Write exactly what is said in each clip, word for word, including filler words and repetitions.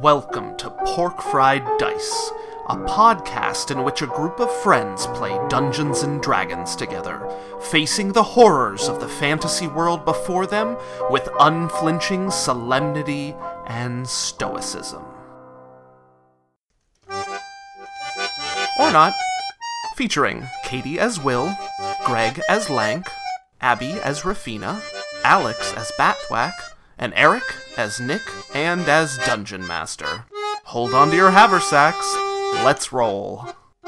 Welcome to Pork Fried Dice, a podcast in which a group of friends play Dungeons and Dragons together, facing the horrors of the fantasy world before them with unflinching solemnity and stoicism. Or not. Featuring Katie as Will, Greg as Lank, Abby as Rafina, Alex as Batthwack, and Eric as Nick and as Dungeon Master. Hold on to your haversacks. Let's roll.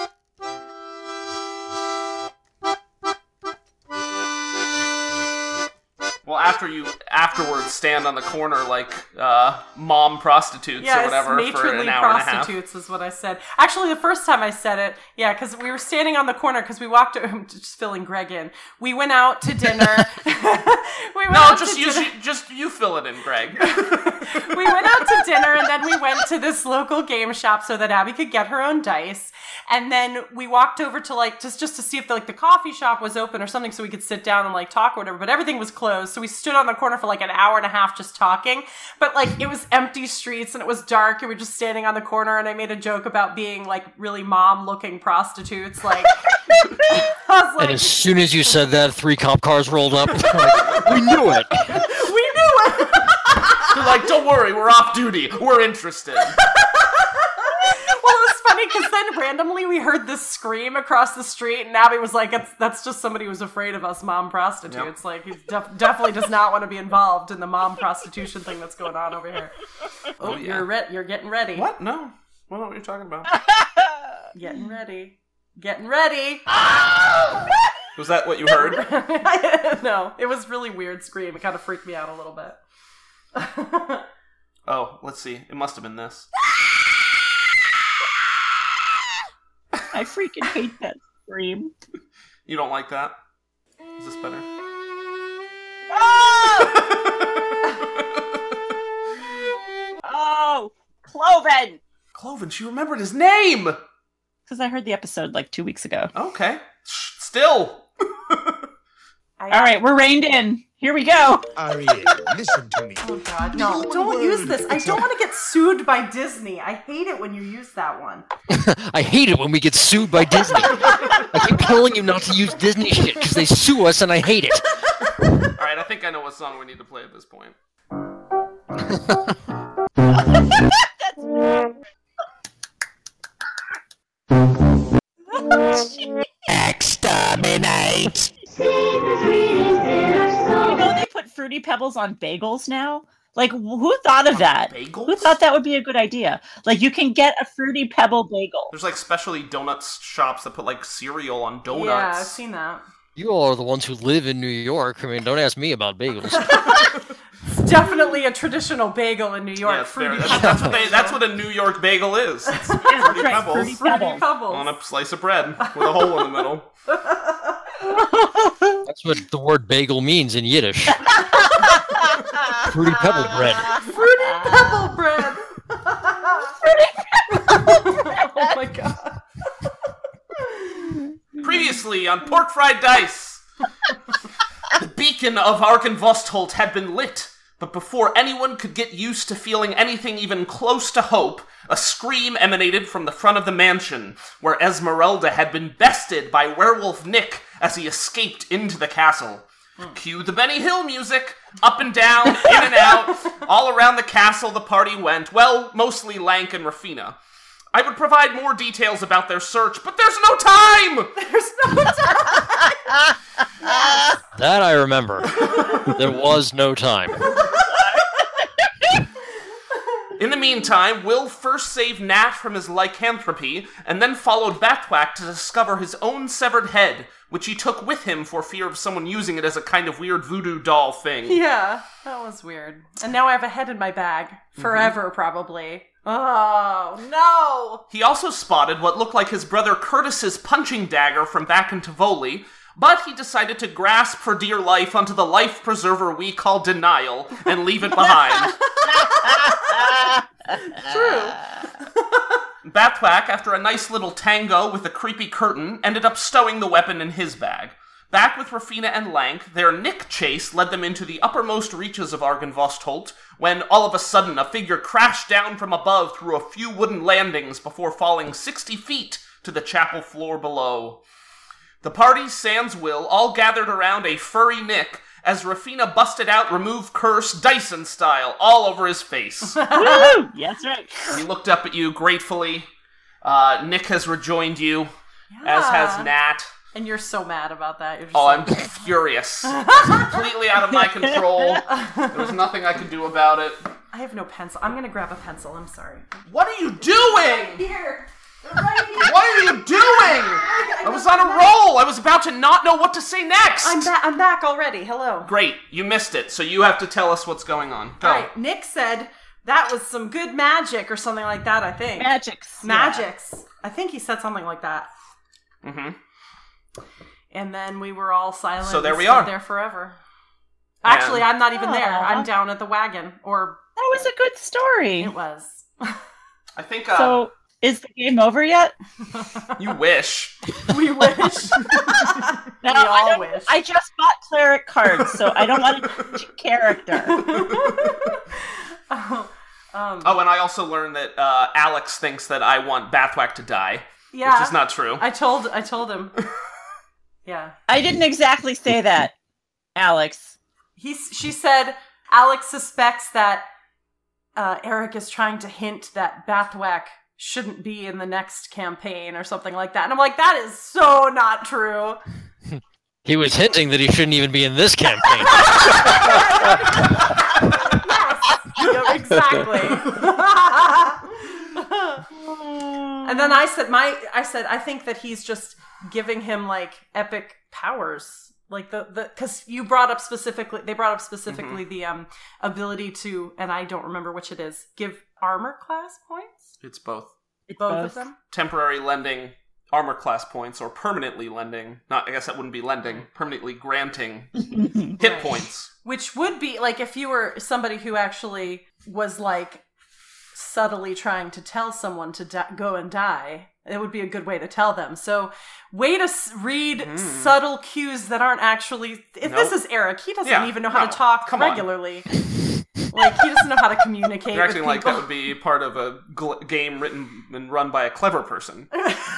Well, after you afterwards stand on the corner like uh, mom prostitutes yes, or whatever for an hour and a half. prostitutes is what I said. Actually, the first time I said it, yeah, because we were standing on the corner because we walked. I'm just filling Greg in. We went out to dinner. we went no, out just to you, dinner. just you fill it in, Greg. We went out to dinner and then we went to this local game shop so that Abby could get her own dice. And then we walked over to like just just to see if the, like the coffee shop was open or something so we could sit down and like talk or whatever. But everything was closed, so we stood on the corner for like an hour and a half just talking. But like it was empty streets and it was dark and we were just standing on the corner. And I made a joke about being like really mom-looking prostitutes. Like, I was like, and as soon as you said that, three cop cars rolled up. Like, we knew it. We knew it. They're like, don't worry, we're off duty. We're interested. Well, it was funny because then randomly we heard this scream across the street, and Abby was like, "It's that's just somebody who's afraid of us mom prostitutes. Yep. Like he def- definitely does not want to be involved in the mom prostitution thing that's going on over here." Oh, oh yeah. you're re- you're getting ready. What? No, I don't know what you're talking about. Getting ready, getting ready. Was that what you heard? No, it was really weird scream. It kind of freaked me out a little bit. Oh, let's see. It must have been this. I freaking hate that scream. You don't like that? Is this better? Oh! Oh! Cloven! Cloven, she remembered his name! Because I heard the episode like two weeks ago. Okay. Still! Alright, we're reined in. Here we go. Ariel, listen to me. Oh god, no, don't use this. I don't want to get sued by Disney. I hate it when you use that one. I hate it when we get sued by Disney. I keep telling you not to use Disney shit because they sue us and I hate it. Alright, I think I know what song we need to play at this point. Exterminate! You know they put Fruity Pebbles on bagels now? Like, who thought of that? Bagels? Who thought that would be a good idea? Like, you can get a Fruity Pebble bagel. There's like specialty donuts shops that put like cereal on donuts. Yeah, I've seen that. You all are the ones who live in New York. I mean, don't ask me about bagels. It's definitely a traditional bagel in New York. Yeah, Fruity that's, that's, what they, that's what a New York bagel is. It's Fruity right, Pebbles Fruity Fruity Pebbles. Pebbles. on a slice of bread with a hole in the middle. That's what the word bagel means in Yiddish. Fruity Pebble bread. Fruity Pebble bread. Fruity Pebble bread. Oh my god. Previously on Pork Fried Dice, the beacon of Arkenvostholt had been lit, but before anyone could get used to feeling anything even close to hope, a scream emanated from the front of the mansion, where Esmeralda had been bested by Werewolf Nick as he escaped into the castle. Hmm. Cue the Benny Hill music, up and down, in and out, all around the castle the party went, well, mostly Lank and Rafina. I would provide more details about their search, but there's no time! There's no time! That I remember. There was no time. In the meantime, Will first saved Nat from his lycanthropy, and then followed Batthwack to discover his own severed head, which he took with him for fear of someone using it as a kind of weird voodoo doll thing. Yeah, that was weird. And now I have a head in my bag. Forever, mm-hmm. probably. Oh, no! He also spotted what looked like his brother Curtis's punching dagger from back in Tivoli, but he decided to grasp for dear life onto the life preserver we call denial and leave it behind. True. Batthwack, after a nice little tango with a creepy curtain, ended up stowing the weapon in his bag. Back with Rafina and Lank, their Nick chase led them into the uppermost reaches of Argynvostholt, when all of a sudden a figure crashed down from above through a few wooden landings before falling sixty feet to the chapel floor below. The party, sans Will, all gathered around a furry Nick as Rafina busted out Remove Curse Dyson style all over his face. Woo! Yeah, that's right. He looked up at you gratefully. Uh, Nick has rejoined you, Yeah. as has Nat. And you're so mad about that. You're just Oh, like, I'm furious. It's completely out of my control. There was nothing I could do about it. I have no pencil. I'm gonna grab a pencil. I'm sorry. What are you doing? Here. Right here. What are you doing? I was on a roll. I was about to not know what to say next. I'm back. I'm back already. Hello. Great. You missed it, so you have to tell us what's going on. Go. All right. Nick said that was some good magic or something like that. I think Magics. magics. I think he said something like that. Mm-hmm. And then we were all silent. So there and we stood are. there forever. Actually, I'm not even there. Aw. I'm down at the wagon. Or That was a good story. it was. I think uh, So, is the game over yet? you wish. We wish. No, we all I don't- wish. I just bought cleric cards, so I don't want to change character. Oh, um, Oh, and I also learned that uh, Alex thinks that I want Bathwack to die, yeah. which is not true. I told. I told him. Yeah. I didn't exactly say that, Alex. He's. She said Alex suspects that uh, Eric is trying to hint that Bathwack shouldn't be in the next campaign or something like that. And I'm like, that is so not true. He was hinting that he shouldn't even be in this campaign. Yeah, exactly. And then I said, my, I said, I think that he's just giving him like epic powers, like the the because you brought up specifically, they brought up specifically the um ability to, and I don't remember which it is, give armor class points. It's both. Both of both. them. Temporary lending armor class points, or permanently lending, not, I guess that wouldn't be lending, permanently granting hit points. Which would be like if you were somebody who actually was like subtly trying to tell someone to di- go and die, it would be a good way to tell them. So, way to s- read Mm. subtle cues that aren't actually. If Nope. this is Eric, he doesn't Yeah, even know how no, to talk come on. regularly. Like he doesn't know how to communicate You're with acting people. like that would be part of a gl- game written and run by a clever person.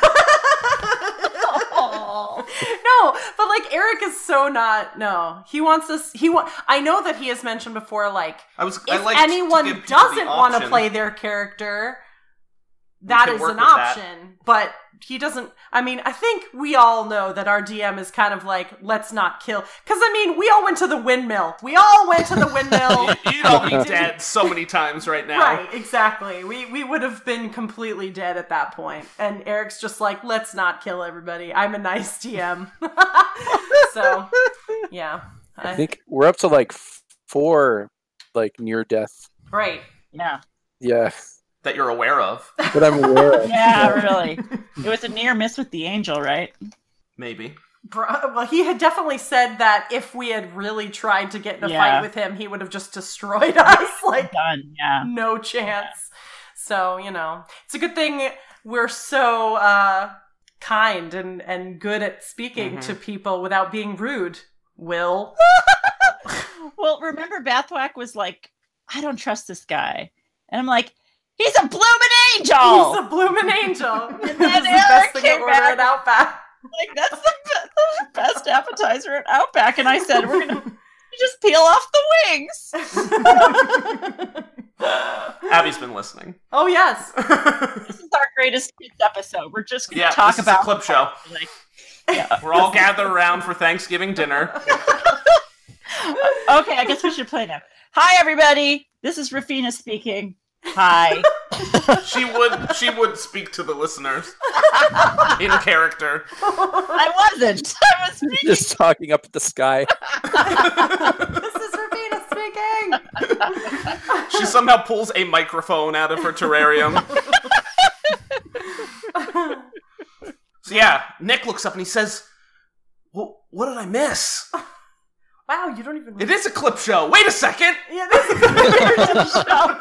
No, but like Eric is so not. No, he wants us. He wa- I know that he has mentioned before. Like I was. I if liked to anyone give people the doesn't want to option. play their character, that can is work an with that. option. But he doesn't. I mean, I think we all know that our D M is kind of like, let's not kill. Because I mean, we all went to the windmill. We all went to the windmill. You'd all be dead so many times right now. Right, exactly. We we would have been completely dead at that point. And Eric's just like, let's not kill everybody. I'm a nice D M. So, yeah. I think we're up to like f- four, like near death. Right. Yeah. Yeah, That you're aware of. that I'm aware of. Yeah, really. It was a near miss with the angel, right? Maybe. Bro- Well, he had definitely said that if we had really tried to get in a Yeah. fight with him, he would have just destroyed us. Like, Done. Yeah. no chance. So, you know, it's a good thing we're so uh, kind and, and good at speaking Mhm. to people without being rude, Will. Well, remember Bathwack was like, I don't trust this guy. And I'm like, he's a bloomin' angel! He's a bloomin' angel. This is the then best Eric thing to came order back. at Outback. Like, that's the, be- the best appetizer at Outback. And I said, we're going to just peel off the wings. Abby's been listening. Oh, yes. This is our greatest kids episode. We're just going to Yeah, talk this about is a clip show. Like, We're all gathered around for Thanksgiving dinner. okay, I guess we should play now. Hi, everybody. This is Rafina speaking. Hi. She would she would speak to the listeners in character. I wasn't. I was speaking. Just talking up at the sky. This is Rafina speaking. She somehow pulls a microphone out of her terrarium. So yeah, Nick looks up and he says, well, what did I miss? Wow, you don't even... It is a clip show. Wait a second. Yeah, this is a show.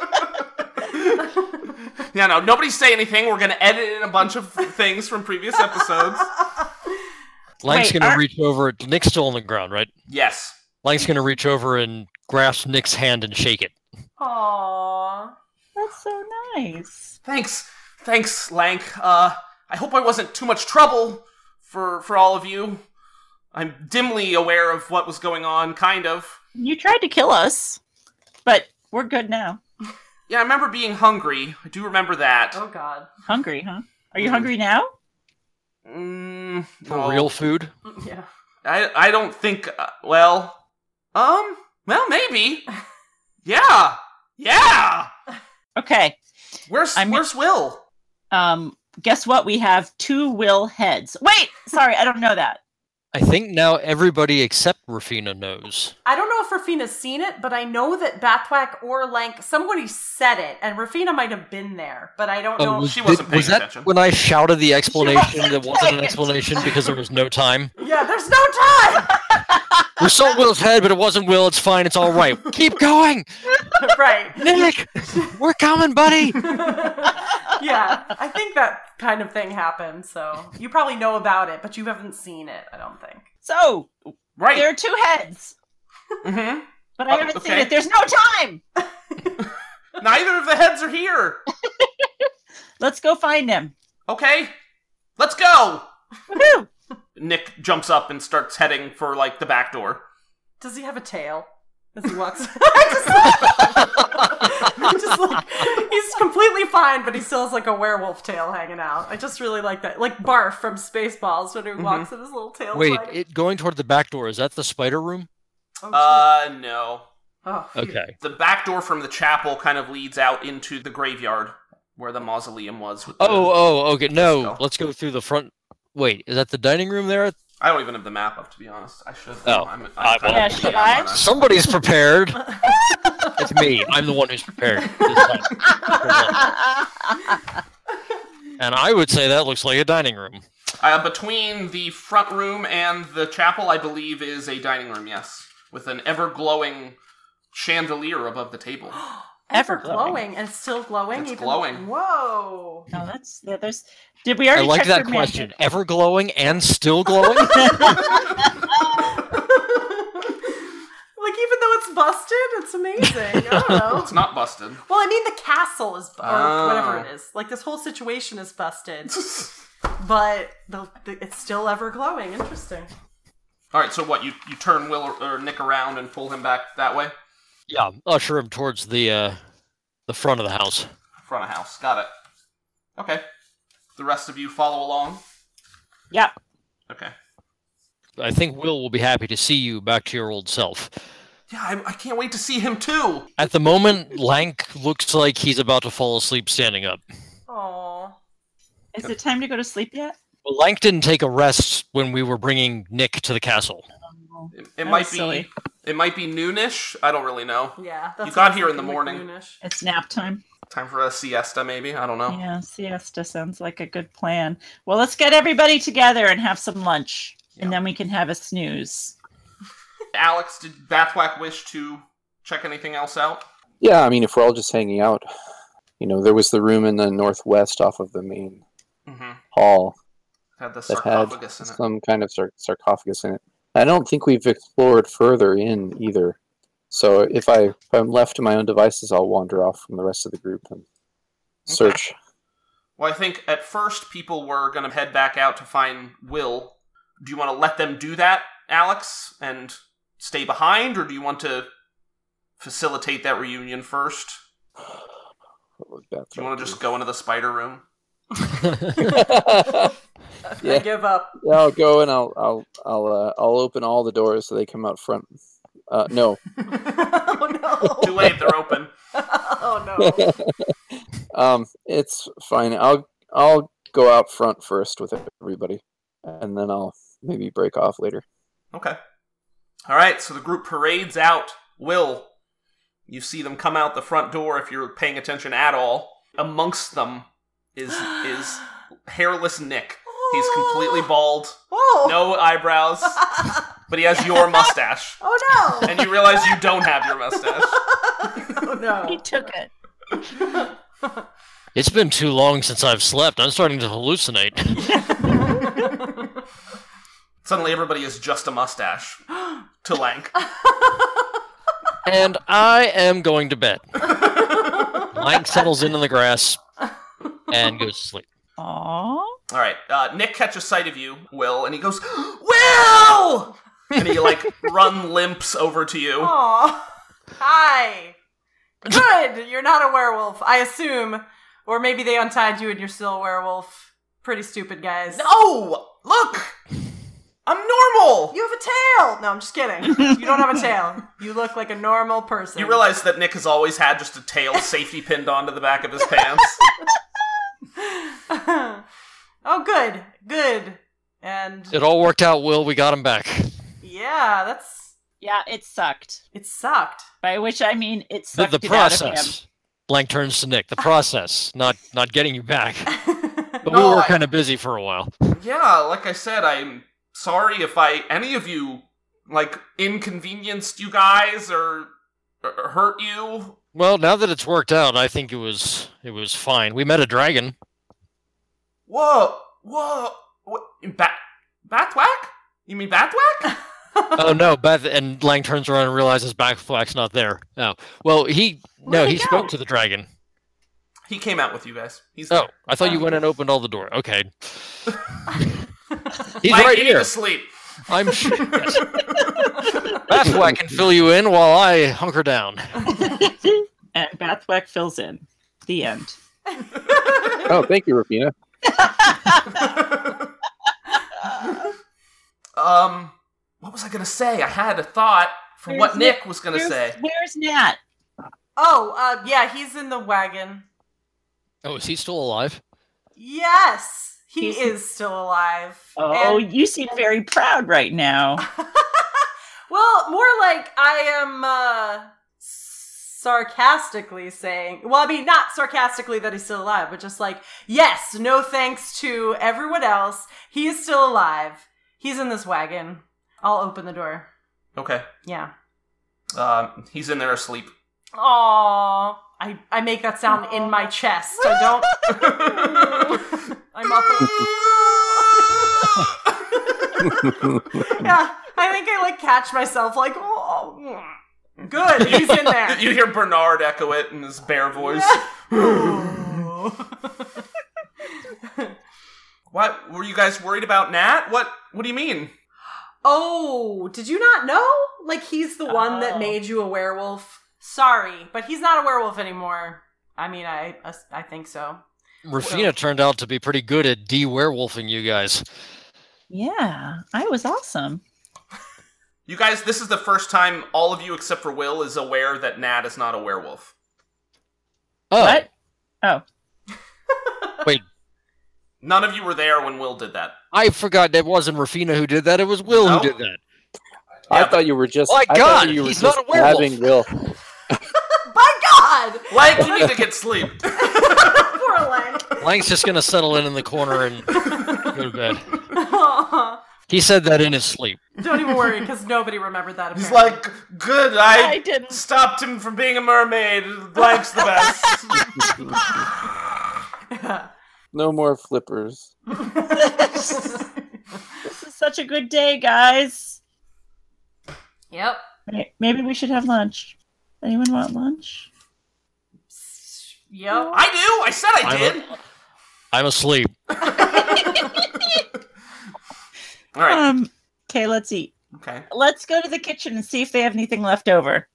Yeah, no, nobody say anything. We're going to edit in a bunch of things from previous episodes. Lank's Wait, gonna are- reach over. Nick's still on the ground, right? Yes. Lank's gonna reach over and grasp Nick's hand and shake it. Aww. That's so nice. Thanks. Thanks, Lank. Uh, I hope I wasn't too much trouble for for all of you. I'm dimly aware of what was going on, kind of. You tried to kill us, but we're good now. Yeah, I remember being hungry. I do remember that. Oh god. Hungry, huh? Are you Mm. hungry now? Mm, For no. real food? Yeah. I I don't think. Uh, well, um, well, maybe. Yeah, yeah. Okay. Where's I'm- Where's Will? Um, guess what? We have two Will heads. Wait, sorry, I don't know that. I think now everybody except Rafina knows. I don't know if Rafina's seen it, but I know that Bathwack or Lank, somebody said it, and Rafina might have been there, but I don't know. was, she wasn't was paying that attention. when I shouted the explanation wasn't that wasn't an paying explanation because there was no time? Yeah, there's no time! We saw Will's head, but it wasn't Will. It's fine. It's all right. Keep going, Right. Nick. We're coming, buddy. Yeah, I think that kind of thing happened, so you probably know about it, but you haven't seen it, I don't think. So, Right. there are two heads, Mm-hmm. but I Oh, haven't seen okay. it. There's no time! Neither of the heads are here. Let's go find them. Okay, let's go. Woohoo! Nick jumps up and starts heading for like the back door. Does he have a tail as he walks? I just, I just like, he's completely fine, but he still has like a werewolf tail hanging out. I just really like that. Like Barf from Spaceballs when he walks with his little tail. Wait, flying. it, going toward the back door, is that the spider room? Oh, shit. Uh, no. Oh, phew. Okay. The back door from the chapel kind of leads out into the graveyard where the mausoleum was. With the, Oh, oh, okay. No, Let's go. let's go through the front. Wait, is that the dining room there? I don't even have the map up, to be honest. I should. Oh. I'm, I'm I- kind Yeah, of- should yeah, I? I'm not- Somebody's prepared. It's me. I'm the one who's prepared. this time. And I would say that looks like a dining room. Uh, between the front room and the chapel, I believe, is a dining room, yes. With an ever-glowing chandelier above the table. Ever Ever glowing. glowing and still glowing. It's even- glowing. Whoa. No, that's yeah, there's. Did we I already like check that for question. magic? Ever glowing and still glowing? Like even though it's busted, it's amazing. I don't know. It's not busted. Well, I mean the castle is, bu- or Oh. whatever it is. Like this whole situation is busted, but the, the it's still ever glowing. Interesting. All right, so what? You you turn Will or, or Nick around and pull him back that way? Yeah, usher him towards the uh, the front of the house. Front of house. Got it. Okay. The rest of you follow along? Yeah. Okay. I think Will will be happy to see you back to your old self. Yeah, I, I can't wait to see him too. At the moment, Lank looks like he's about to fall asleep standing up. Aww. Is it time to go to sleep yet? Well, Lank didn't take a rest when we were bringing Nick to the castle. It, it That might was be silly. it might be noonish. I don't really know. Yeah. That's You what got I was here in the thinking, like morning. noonish. It's nap time. Time for a siesta, maybe. I don't know. Yeah, siesta sounds like a good plan. Well, let's get everybody together and have some lunch, and Yeah. then we can have a snooze. Alex, did Bathwack wish to check anything else out? Yeah, I mean, if we're all just hanging out, you know, there was the room in the northwest off of the main Mm-hmm. hall Had the that had sarcophagus in it. some kind of sar- sarcophagus in it. I don't think we've explored further in either. So if I if I'm left to my own devices, I'll wander off from the rest of the group and search. Well, I think at first people were going to head back out to find Will. Do you want to let them do that, Alex, and stay behind, or do you want to facilitate that reunion first? What would Beth Do you want to just go into the spider room? I Yeah. give up. Yeah, I'll go and I'll I'll I'll uh, I'll open all the doors so they come out front. Uh, no, Oh Too no. late, they're open. Oh no. um, it's fine. I'll I'll go out front first with everybody, and then I'll maybe break off later. Okay. All right, so the group parades out. Will, you see them come out the front door if you're paying attention at all. Amongst them is is hairless Nick. He's completely bald, Oh. no eyebrows, but he has your mustache. Oh no. And you realize you don't have your mustache. Oh He no. took it. It's been too long since I've slept. I'm starting to hallucinate. Suddenly everybody is just a mustache to Lank. And I am going to bed. Lank settles into the grass and goes to sleep. Aww. All right, uh, Nick catches sight of you, Will, and he goes, Will! And he, like, run limps over to you. Aw. Hi. Good. You're not a werewolf, I assume. Or maybe they untied you and you're still a werewolf. Pretty stupid, guys. No! Look! I'm normal! You have a tail! No, I'm just kidding. You don't have a tail. You look like a normal person. You realize that Nick has always had just a tail safety pinned onto the back of his pants? Oh, good. Good. And It all worked out, Will. We got him back. yeah, that's... Yeah, it sucked. It sucked. By which I mean it The, sucked the it out of him. process. Blank turns to Nick. The process, not not getting you back. But No, we were I- kind of busy for a while. Yeah, like I said, I'm sorry if I, any of you, like, inconvenienced you guys or, or hurt you. Well, now that it's worked out, I think it was it was fine. We met a dragon. Whoa, whoa, what, Bat, Batwack? You mean Batwack? Oh no, Beth and Lang turns around and realizes Backflack's not there. Oh. Well, he no, Where'd he he go? spoke to the dragon. He came out with you guys. He's Oh, there. I thought you Oh. went and opened all the door. Okay. He's Mike, right you need here. to sleep. I'm sure. Yes. Backflack can fill you in while I hunker down. And Bathwack fills in. The end. Oh, thank you, Rufina. um, what was I gonna say? I had a thought for Where's what Nick? Nick was gonna Where's, say. where's Nat? Oh, uh, yeah, he's in the wagon. Oh, is he still alive? Yes, he He's- is still alive. Oh, And- you seem very proud right now. well, more like I am uh, sarcastically saying. Well, I mean, not sarcastically that he's still alive, but just like, yes, no thanks to everyone else. He is still alive. He's in this wagon. I'll open the door. Okay. Yeah. Um, he's in there asleep. Aww. I, I make that sound in my chest. I don't. I muffle. Yeah, I think I like catch myself like, oh, good, he's in there. You hear Bernard echo it in his bare voice. What? Were you guys worried about Nat? What What do you mean? Oh, did you not know? Like, he's the one that Oh. made you a werewolf. Sorry, but he's not a werewolf anymore. I mean, I I think so. Rufina turned out to be pretty good at de-werewolfing you guys. Yeah, I was awesome. You guys, this is the first time all of you except for Will is aware that Nat is not a werewolf. Oh, What? Oh. wait. None of you were there when Will did that. I forgot that wasn't Rufina who did that. It was Will No. who did that. I Yeah, thought you were just. My I thought God, you were he's just not a werewolf. having Will. My God! Like, you need to get sleep. Poor Lang. Lang's just gonna settle in in the corner and go to bed. He said that in his sleep. Don't even worry, because nobody remembered that. He's apparently. like, good, I, I didn't. stopped him from being a mermaid. Blank's the best. No more flippers. This is such a good day, guys. Yep. May- Maybe we should have lunch. Anyone want lunch? Yep. I do. I said I I'm did. I'm asleep. All right. Um. Okay, let's eat. Okay. Let's go to the kitchen and see if they have anything left over.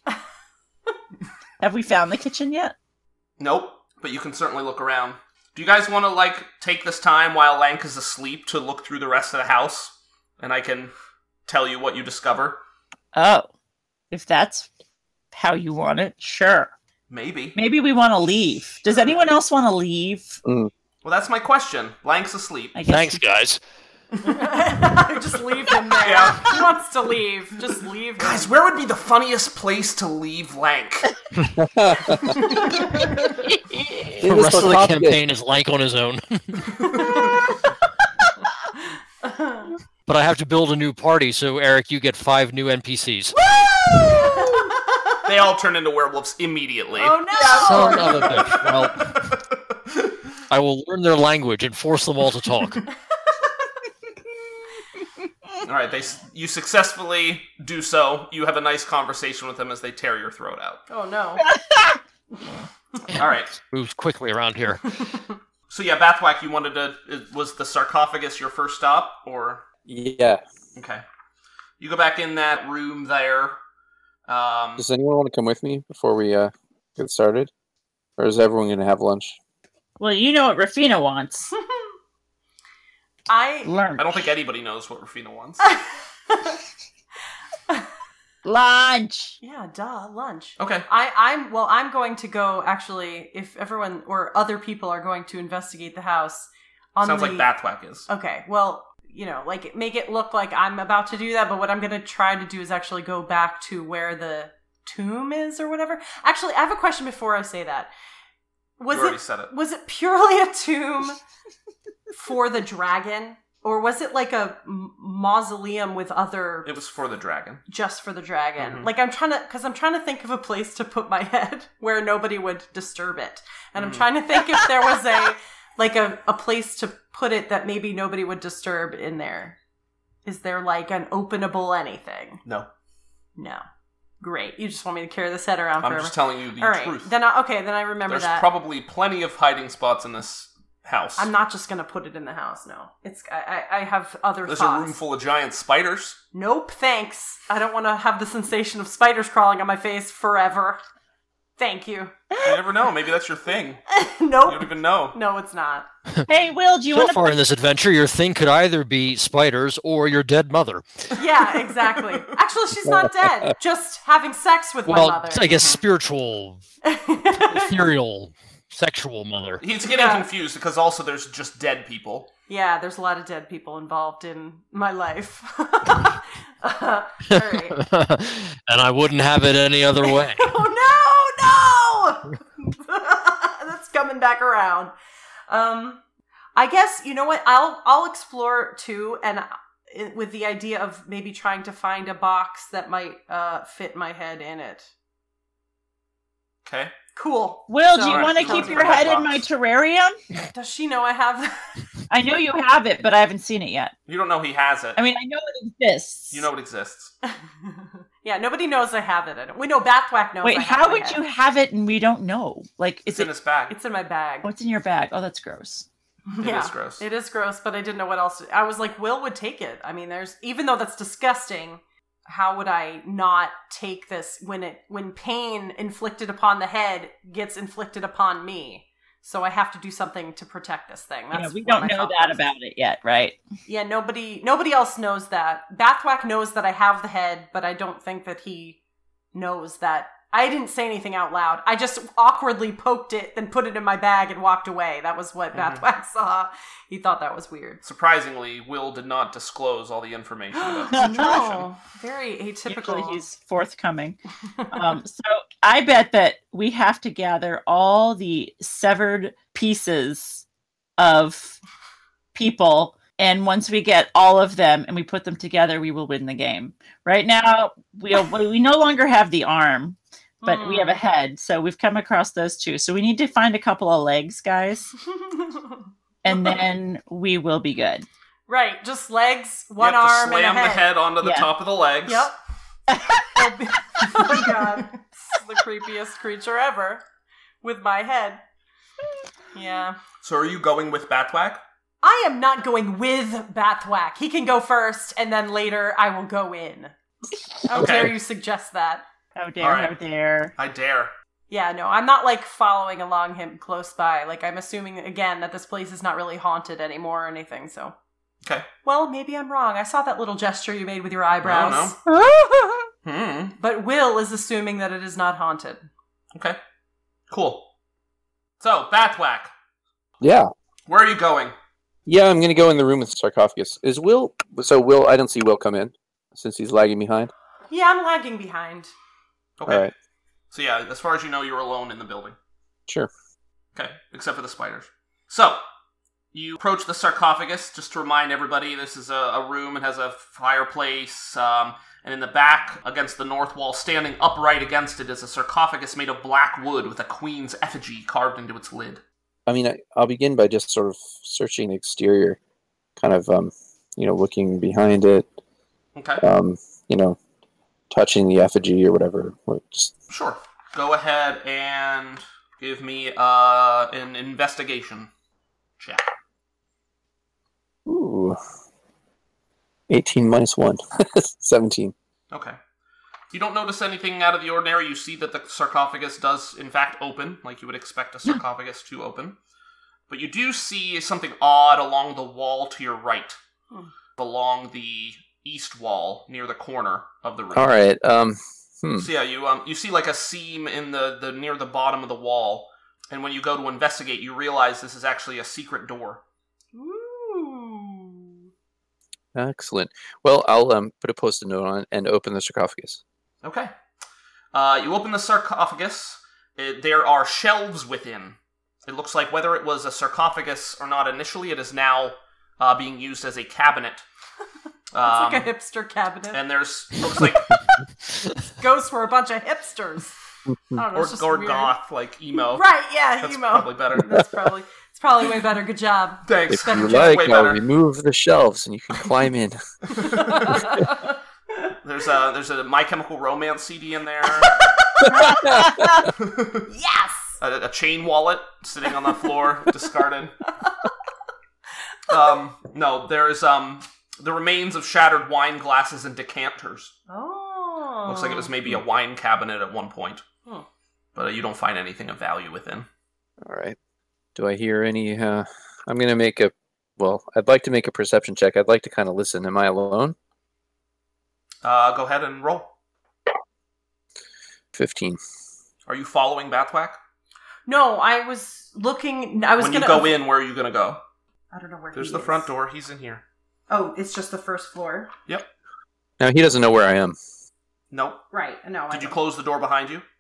Have we found the kitchen yet? Nope. But you can certainly look around. Do you guys want to, like, take this time while Lank is asleep to look through the rest of the house? And I can tell you what you discover? Oh, if that's how you want it, sure. Maybe. Maybe we want to leave. Does anyone else want to leave? Well, that's my question. Lank's asleep. I guess Thanks, guys. Just leave him there. Yeah. He wants to leave. Just leave him. Guys, where would be the funniest place to leave Lank? The It is rest of the sarcophagus. campaign is Lank on his own. But I have to build a new party, so Eric, you get five new N P Cs. They all turn into werewolves immediately. Oh no! Son of a bitch. Well, I will learn their language and force them all to talk. All right, they s- you successfully do so. You have a nice conversation with them as they tear your throat out. Oh no. All right. Moves quickly around here. So yeah, Bathwack, you wanted to... Was the sarcophagus your first stop, or... Yeah. Okay. You go back in that room there. Um, Does anyone want to come with me before we uh, get started? Or is everyone going to have lunch? Well, you know what Rafina wants. I Learn. I don't think anybody knows what Rafina wants. Lunch. Yeah, duh, lunch. Okay. I, I'm well. I'm going to go. Actually, if everyone or other people are going to investigate the house, on Sounds the, like Bathwack is. Okay, well, you know, like make it look like I'm about to do that. But what I'm going to try to do is actually go back to where the tomb is or whatever. Actually, I have a question before I say that. Was You already it said it. was it purely a tomb for the dragon, or was it like a m- mausoleum with other? It was for the dragon. Just for the dragon. Mhm. Like I'm trying to, because I'm trying to think of a place to put my head where nobody would disturb it, and I'm Mhm. trying to think if there was a like a, a place to put it that maybe nobody would disturb in there. Is there like an openable anything? No. No. Great. You just want me to carry this head around I'm forever. just telling you the All right. truth. Then I, okay. Then I remember There's that. probably plenty of hiding spots in this house. I'm not just gonna put it in the house. No, it's I. I I have other There's thoughts. a room full of giant spiders. Nope, thanks. I don't want to have the sensation of spiders crawling on my face forever. Thank you. You never know. Maybe that's your thing. You Nope. don't even know. No, it's not. Hey, Will, do you So want to far in this adventure, your thing could either be spiders or your dead mother. Yeah, exactly. Actually, she's not dead. Just having sex with Well, my mother. I guess spiritual, ethereal, sexual mother. He's getting Yeah. confused because also there's just dead people. Yeah, there's a lot of dead people involved in my life. uh, all right. And I wouldn't have it any other way. Oh no, no! That's coming back around. Um, I guess you know what? I'll I'll explore too, and uh, with the idea of maybe trying to find a box that might uh fit my head in it. Okay. Cool. Will, do So- you want to Alright, keep sounds your like a head in box. my terrarium? Does she know I have? I know you have it, but I haven't seen it yet. You don't know he has it. I mean, I know it exists. You know it exists. Yeah, nobody knows I have it. I don't- We know Bathwack knows. Wait, I have how my would head. you have it and we don't know? Like, It's is in it? his bag. It's in my bag. What's in your bag? Oh, that's gross. It yeah, is gross. It is gross, but I didn't know what else. To, I was like, Will would take it. I mean, there's even though that's disgusting. How would I not take this when it when pain inflicted upon the head gets inflicted upon me? So I have to do something to protect this thing. Yeah, That's we what don't my know thought that was. about it yet, right? Yeah, nobody nobody else knows that. Bathwack knows that I have the head, but I don't think that he knows that. I didn't say anything out loud. I just awkwardly poked it, then put it in my bag and walked away. That was what Mhm. Bathwack saw. He thought that was weird. Surprisingly, Will did not disclose all the information about the Oh, situation. no, very atypical. Usually he's forthcoming. um, so I bet that we have to gather all the severed pieces of people, and once we get all of them and we put them together, we will win the game. Right now, we we no longer have the arm, but we have a head. So we've come across those two. So we need to find a couple of legs, guys, and then we will be good. Right, just legs, one you have arm, to slam and a the head. head onto the Yeah. top of the legs. Yep. oh my god, this is the creepiest creature ever with my head. Yeah. So are you going with Bathwack? I am not going with Bathwack. He can go first, and then later I will go in. How Okay. dare you suggest that? How dare, All right. how dare. I dare. Yeah, no, I'm not like following along him close by. Like, I'm assuming again that this place is not really haunted anymore or anything, so. Okay. Well, maybe I'm wrong. I saw that little gesture you made with your eyebrows. Hmm. But Will is assuming that it is not haunted. Okay. Cool. So, Bathwack, Yeah. where are you going? Yeah, I'm going to go in the room with the sarcophagus. Is Will... So, Will... I don't see Will come in, since he's lagging behind. Yeah, I'm lagging behind. Okay. All right. So yeah, as far as you know, you're alone in the building. Sure. Okay, except for the spiders. So, you approach the sarcophagus, just to remind everybody, this is a, a room, it has a fireplace, um, and in the back, against the north wall, standing upright against it, is a sarcophagus made of black wood with a queen's effigy carved into its lid. I mean, I, I'll begin by just sort of searching the exterior, kind of, um, you know, looking behind it, Okay. Um, you know, touching the effigy or whatever. Or just Sure. Go ahead and give me uh, an investigation check. ooh, eighteen minus one, seventeen. Okay. You don't notice anything out of the ordinary. You see that the sarcophagus does, in fact, open, like you would expect a sarcophagus to open. But you do see something odd along the wall to your right, Hmm. along the east wall near the corner of the room. All right. Um, hmm. So yeah, you um you see like a seam in the, the near the bottom of the wall, and when you go to investigate, you realize this is actually a secret door. Ooh. Excellent. Well, I'll um put a post-it note on it and open the sarcophagus. Okay. Uh, you open the sarcophagus. It, there are shelves within. It looks like whether it was a sarcophagus or not initially, it is now uh, being used as a cabinet. It's Um, like a hipster cabinet. and there's looks like Ghosts were a bunch of hipsters. I don't know, or, it's just or weird. goth like emo. Right, yeah, That's emo. probably better. That's probably it's probably way better. Good job. Thanks. If better you job, like, way I'll better. remove the shelves and you can climb in. There's a there's a My Chemical Romance C D in there. Yes. a, a chain wallet sitting on the floor, discarded. Um, no, there's um the remains of shattered wine glasses and decanters. Oh. Looks like it was maybe a wine cabinet at one point, Hmm. but uh, you don't find anything of value within. All right. Do I hear any? Uh, I'm gonna make a. Well, I'd like to make a perception check. I'd like to kind of listen. Am I alone? Uh, go ahead and roll. Fifteen. Are you following Bathwack? No, I was looking. I was When gonna you go in, where are you gonna go? I don't know where. There's he the is. front door. He's in here. Oh, it's just the first floor. Yep. Now he doesn't know where I am. Nope. Right. No. I Did you don't. close the door behind you?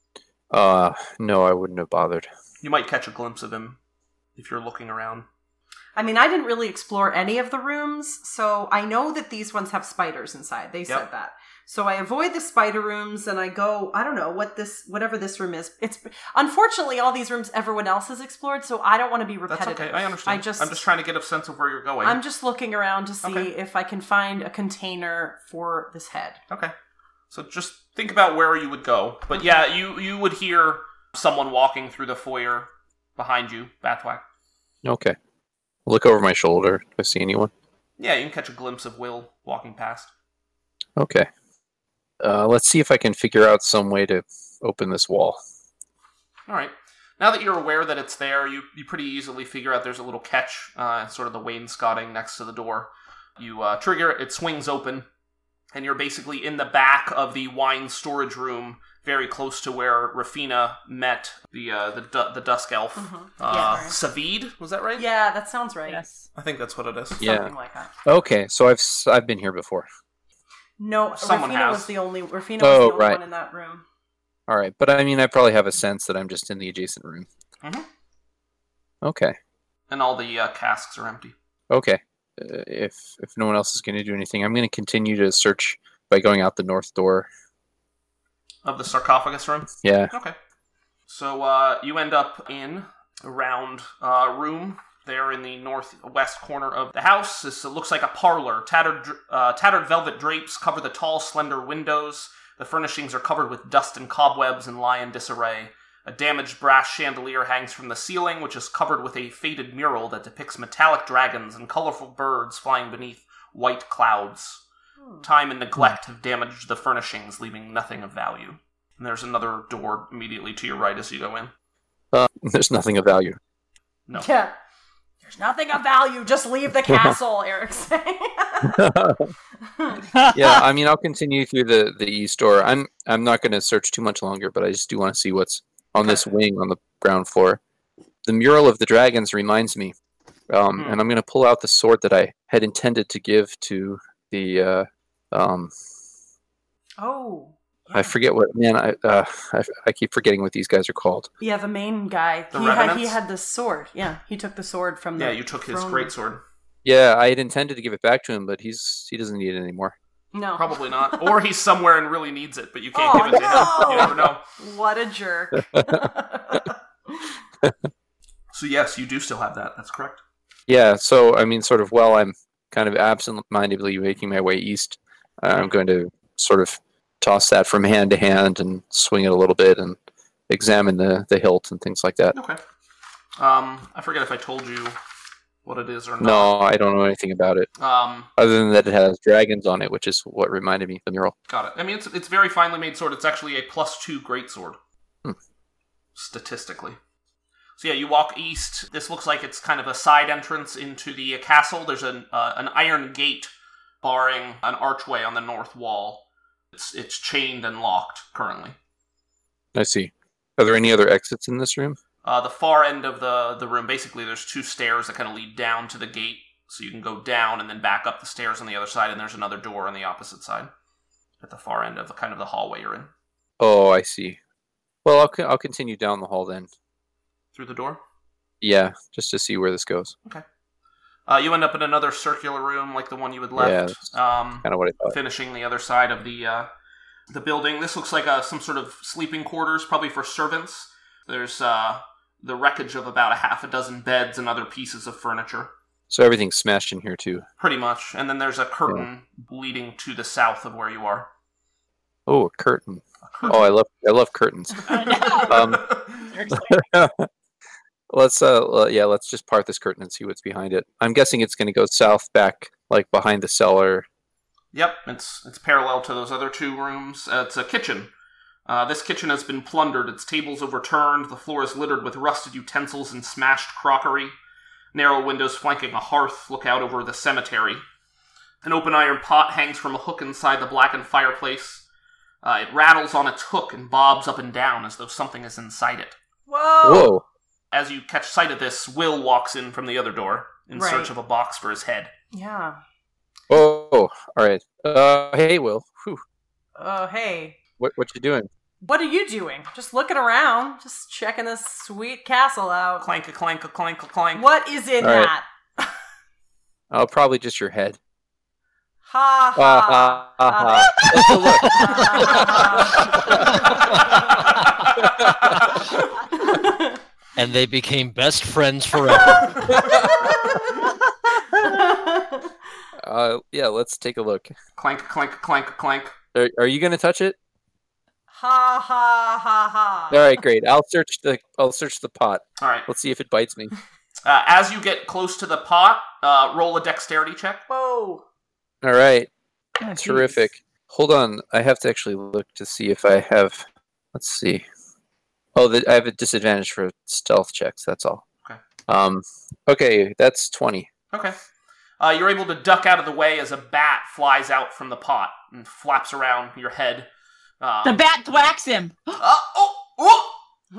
Uh, no, I wouldn't have bothered. You might catch a glimpse of him if you're looking around. I mean, I didn't really explore any of the rooms, so I know that these ones have spiders inside. They said Yep. that. So I avoid the spider rooms and I go, I don't know what this, whatever this room is. It's unfortunately all these rooms everyone else has explored, so I don't want to be That's repetitive. okay. I understand. I just, I'm just trying to get a sense of where you're going. I'm just looking around to see Okay. if I can find a container for this head. Okay. So just think about where you would go. But yeah, you you would hear someone walking through the foyer behind you, Bathwack. Okay. Look over my shoulder. Do I see anyone? Yeah, you can catch a glimpse of Will walking past. Okay. Uh, let's see if I can figure out some way to open this wall. All right. Now that you're aware that it's there, you, you pretty easily figure out there's a little catch, uh, sort of the wainscoting next to the door. You uh, trigger it, it swings open, and you're basically in the back of the wine storage room, very close to where Rafina met the uh, the du- the Dusk Elf. Mhm. Uh, Yeah. Savid, was that right? Yeah, that sounds right. Yes. I think that's what it is. Yeah. Something like that. Okay, so I've s- I've been here before. No, Someone Rafina has. was the only Rafina Oh, was the only right. one in that room. All right, but I mean, I probably have a sense that I'm just in the adjacent room. Mhm. Okay. And all the uh, casks are empty. Okay. Uh, if if no one else is going to do anything, I'm going to continue to search by going out the north door. Of the sarcophagus room? Yeah. Okay. So uh, you end up in a round uh, room there in the northwest corner of the house. This uh, looks like a parlor. Tattered, dr- uh, tattered velvet drapes cover the tall, slender windows. The furnishings are covered with dust and cobwebs and lie in disarray. A damaged brass chandelier hangs from the ceiling, which is covered with a faded mural that depicts metallic dragons and colorful birds flying beneath white clouds. Time and neglect have damaged the furnishings, leaving nothing of value. And there's another door immediately to your right as you go in. Uh, there's nothing of value. No. Yeah. There's nothing of value. Just leave the castle, Eric's saying. Yeah, I mean, I'll continue through the, the east door. I'm I'm not going to search too much longer, but I just do want to see what's on this wing on the ground floor. The mural of the dragons reminds me, um, Hmm. and I'm going to pull out the sword that I had intended to give to the. Uh, um, Oh. I forget what man. I, uh, I I keep forgetting what these guys are called. Yeah, the main guy. The he had he Revenants? had the sword. Yeah, he took the sword from the Yeah, you took his throne. greatsword. Yeah, I had intended to give it back to him, but he's he doesn't need it anymore. No. Probably not. Or he's somewhere and really needs it, but you can't Oh, give it to him. You no! never know. What a jerk. So yes, you do still have that. That's correct. Yeah, so I mean, sort of. While I'm kind of absent-mindedly making my way east, I'm going to sort of toss that from hand to hand and swing it a little bit and examine the, the hilt and things like that. Okay. Um, I forget if I told you what it is or not. No, I don't know anything about it. Um, Other than that it has dragons on it, which is what reminded me of the mural. got it. I mean, it's it's very finely made sword. It's actually a plus two greatsword. Hmm. Statistically. So yeah, you walk east. This looks like it's kind of a side entrance into the castle. There's an uh, an iron gate barring an archway on the north wall. It's it's chained and locked currently. I see. Are there any other exits in this room? Uh, the far end of the, the room, basically there's two stairs that kind of lead down to the gate. So you can go down and then back up the stairs on the other side, and there's another door on the opposite side. At the far end of the kind of the hallway you're in. Oh, I see. Well, I'll, co- I'll continue down the hall then. Through the door? Yeah, just to see where this goes. Okay. Uh, you end up in another circular room like the one you had left. Yeah, um, kind of what I thought. finishing the other side of the uh, the building. This looks like uh, some sort of sleeping quarters, probably for servants. There's uh, the wreckage of about a half a dozen beds and other pieces of furniture. So everything's smashed in here too. Pretty much. And then there's a curtain yeah. leading to the south of where you are. Oh, a curtain. A curtain. Oh, I love I love curtains. um, let's uh yeah, let's just part this curtain and see what's behind it. I'm guessing it's going to go south back, like behind the cellar. Yep, it's it's parallel to those other two rooms. Uh, it's a kitchen. Uh, this kitchen has been plundered. Its tables overturned. The floor is littered with rusted utensils and smashed crockery. Narrow windows flanking a hearth look out over the cemetery. An open iron pot hangs from a hook inside the blackened fireplace. Uh, it rattles on its hook and bobs up and down as though something is inside it. Whoa! Whoa! As you catch sight of this, Will walks in from the other door in Right. search of a box for his head. Yeah. Oh, all right. Uh, hey, Will. Whew. Oh, hey. What what you doing? What are you doing? Just looking around. Just checking this sweet castle out. Clank a clank a clank a clank. What is in All right. that? Oh, probably just your head. Ha Uh, ha. uh, uh, Let's go look. And they became best friends forever. Uh, yeah, let's take a look. Clank clank clank clank. Are, are you going to touch it? Ha ha ha ha. All right, great. I'll search the I'll search the pot. All right. Let's see if it bites me. Uh, as you get close to the pot, uh, roll a dexterity check. Whoa. All right, Oh, geez. terrific. Hold on, I have to actually look to see if I have. Let's see. Oh, the, I have a disadvantage for stealth checks. That's all. Okay. Um. Okay, that's twenty. Okay. Uh, you're able to duck out of the way as a bat flies out from the pot and flaps around your head. Um, The bat thwacks him. uh, oh, oh,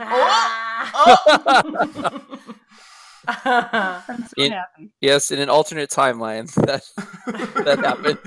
Ah. I'm so In- happy. Yes, in an alternate timeline, that that happened.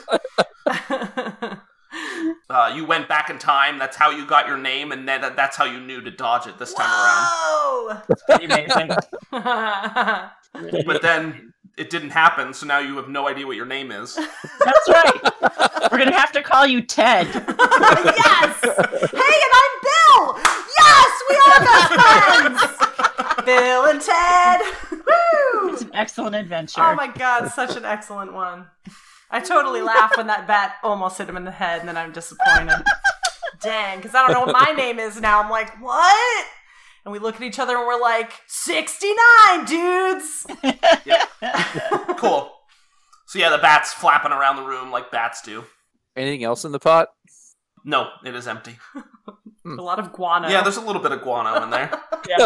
uh, you went back in time. That's how you got your name, and then that, that's how you knew to dodge it this time Whoa. Pretty amazing. around. But then it didn't happen, so now you have no idea what your name is. That's right. We're gonna have to call you Ted. Yes! Hey, and I'm Bill! Yes, we are best friends! Bill and Ted! Woo! It's an excellent adventure. Oh my god, such an excellent one. I totally laughed when that bat almost hit him in the head, and then I'm disappointed. Dang, because I don't know what my name is now. I'm like, what? And we look at each other and we're like, sixty-nine, dudes! Cool. So yeah, the bat's flapping around the room like bats do. Anything else in the pot? No, it is empty. A lot of guano. Yeah, there's a little bit of guano in there.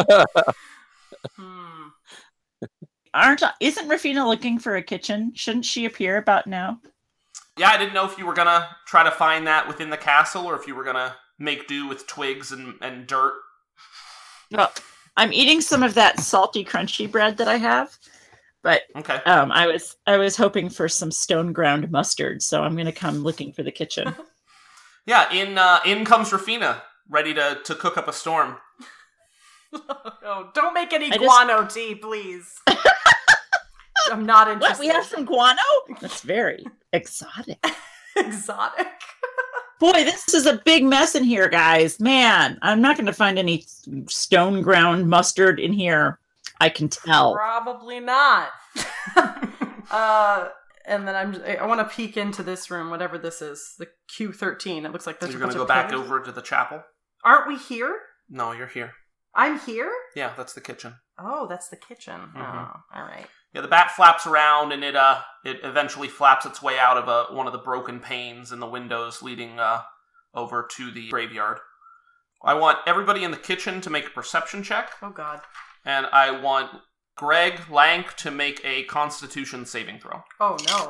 Hmm. Aren't isn't Rafina looking for a kitchen? Shouldn't she appear about now? Yeah, I didn't know if you were gonna try to find that within the castle, or if you were gonna make do with twigs and, and dirt. Well, I'm eating some of that salty, crunchy bread that I have, but Okay. um, I was I was hoping for some stone ground mustard, so I'm gonna come looking for the kitchen. Yeah, in uh, in comes Rafina, ready to, to cook up a storm. Oh, don't make any I just- guano tea, please. I'm not What? interested. We have some guano? That's very exotic. Exotic. Boy, this is a big mess in here, guys. Man, I'm not going to find any stone ground mustard in here. I can tell. Probably not. uh, and then I'm just, I want to peek into this room, whatever this is, the Q thirteen. It looks like there's You're a going bunch to go of back pillars. over to the chapel? Aren't we here? No, you're here. I'm here? Yeah, that's the kitchen. Oh, that's the kitchen. Mhm. Oh, all right. Yeah, the bat flaps around, and it uh, it eventually flaps its way out of uh, one of the broken panes in the windows leading uh, over to the graveyard. I want everybody in the kitchen to make a perception check, Oh, God. and I want Greg Lank to make a Constitution saving throw. Oh, no.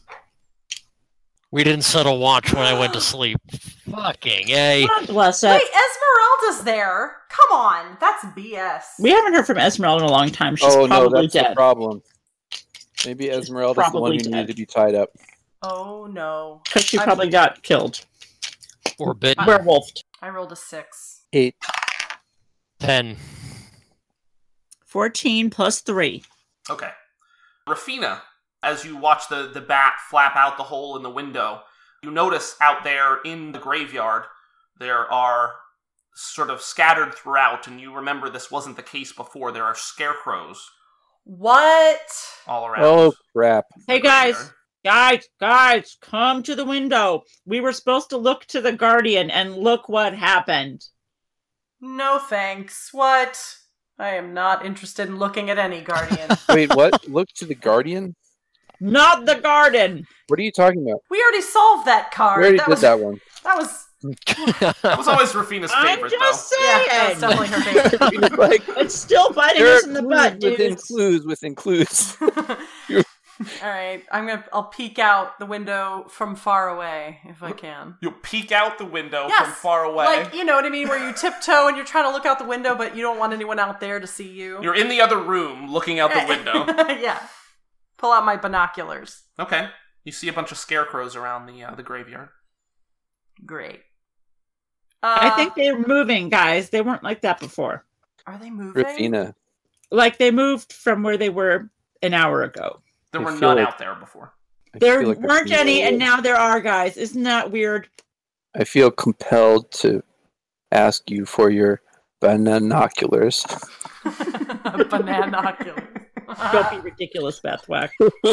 We didn't set a watch when I went to sleep. Fucking A. God bless it. Wait, Esmeralda's there. Come on. That's B S. We haven't heard from Esmeralda in a long time. She's oh no, probably that's the dead. problem. Maybe Esmeralda's the one probably who dead. needed to be tied up. Oh, no. Because she I'm- probably got killed. Or bitten. Werewolfed. I rolled a six. Eight. Ten. fourteen plus three. Okay. Rafina, as you watch the, the bat flap out the hole in the window, you notice out there in the graveyard there are sort of scattered throughout, and you remember this wasn't the case before. There are scarecrows What? all around. Oh crap! Hey the guys, graveyard. guys, guys, come to the window. We were supposed to look to the Guardian, and look what happened. No thanks. What? I am not interested in looking at any Guardian. Wait, what? Look to the Guardian? Not the garden. What are you talking about? We already solved that card. We already that did was that one. that was That was always Rafina's I'm favorite, just though. saying. yeah, that's definitely her favorite. It's like, It's still biting there us are in the clues butt, within dude. clues within clues. All right, I'm gonna. I'll peek out the window from far away if I can. You'll peek out the window Yes, from far away. Like, you know what I mean, where you tiptoe and you're trying to look out the window, but you don't want anyone out there to see you. You're in the other room looking out the window. Yeah. Pull out my binoculars. Okay. You see a bunch of scarecrows around the uh, the graveyard. Great. I Uh, think they're moving, guys. They weren't like that before. Are they moving? Rafina. Like they moved from where they were an hour ago. There I were feel none like- out there before. I There feel like weren't Rafina- any, and now there are, guys. Isn't that weird? I feel compelled to ask you for your binoculars. Binoculars. Don't be ridiculous, Bethwack.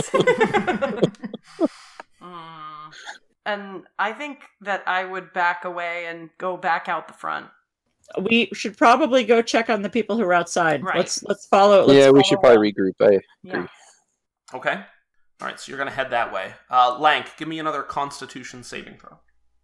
Mm. And I think that I would back away and go back out the front. We should probably go check on the people who are outside. Right. Let's let's follow. Let's yeah, we follow should probably regroup. I Yeah. Okay. All right, so you're going to head that way. Uh, Lank, give me another Constitution saving throw.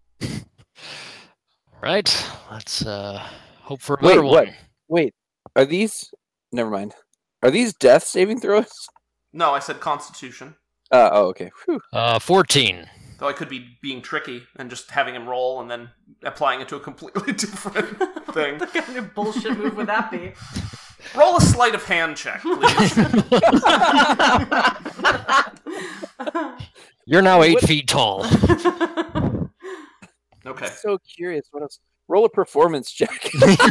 Right. Let's uh hope for a Wait, better what? one. Wait, are these? Never mind. Are these death saving throws? No, I said Constitution. Uh, oh, okay. Whew. Uh, fourteen. Though I could be being tricky and just having him roll and then applying it to a completely different thing. What kind of bullshit move would that be? Roll a sleight of hand check, please. You're now eight What- feet tall. Okay. I'm so curious. What else? Roll a performance check.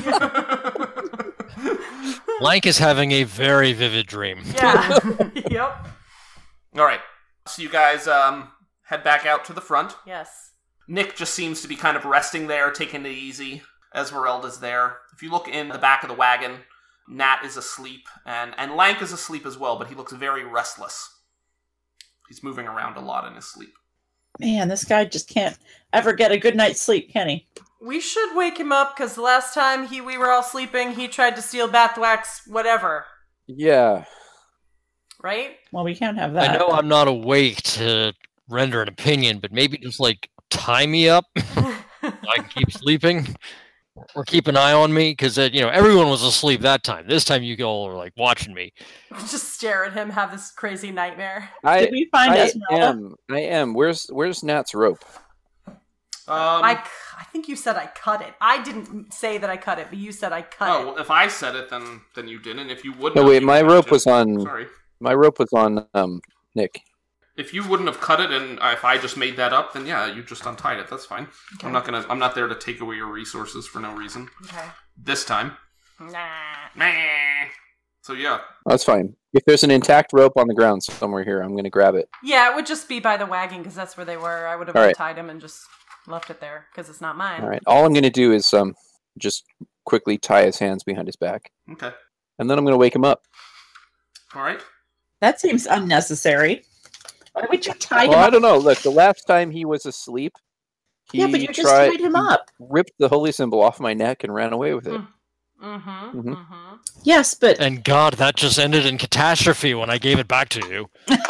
Lank is having a very vivid dream. Yeah. Yep. All right. So you guys um, head back out to the front. Yes. Nick just seems to be kind of resting there, taking it easy. Esmeralda's there. If you look in the back of the wagon, Nat is asleep, and, and Lank is asleep as well, but he looks very restless. He's moving around a lot in his sleep. Man, this guy just can't ever get a good night's sleep, can he? We should wake him up because the last time he we were all sleeping, he tried to steal Bathwack's whatever. yeah. Right? Well, we can't have that. I know I'm not awake to render an opinion, but maybe just like tie me up. I can keep sleeping, or keep an eye on me, because uh, you know everyone was asleep that time. This time you all are like watching me. Just stare at him, have this crazy nightmare. I Did we find I Esmeralda? am. I am. Where's Where's Nat's rope? Um, I, c- I think you said I cut it. I didn't say that I cut it, but you said I cut oh, it. well, if I said it, then then you didn't. If you wouldn't No, have, wait. you My would rope have was to. on. Sorry. My rope was on. Um, Nick. If you wouldn't have cut it, and if I just made that up, then yeah, you just untied it. That's fine. Okay. I'm not gonna. I'm not there to take away your resources for no reason. Okay. This time. Nah. Meh. So yeah. That's fine. If there's an intact rope on the ground somewhere here, I'm gonna grab it. Yeah, it would just be by the wagon because that's where they were. I would have All right. untied him and just left it there because it's not mine. All right. All I'm gonna do is um, just quickly tie his hands behind his back, Okay. and then I'm gonna wake him up. All right. That seems unnecessary. Why would you tie Well, him I up? don't know. Look, the last time he was asleep, he Yeah, but you just tried tied him he up. ripped the holy symbol off my neck and ran away with it. Mm-hmm. Mhm. Mm-hmm. Yes, but And God, that just ended in catastrophe when I gave it back to you.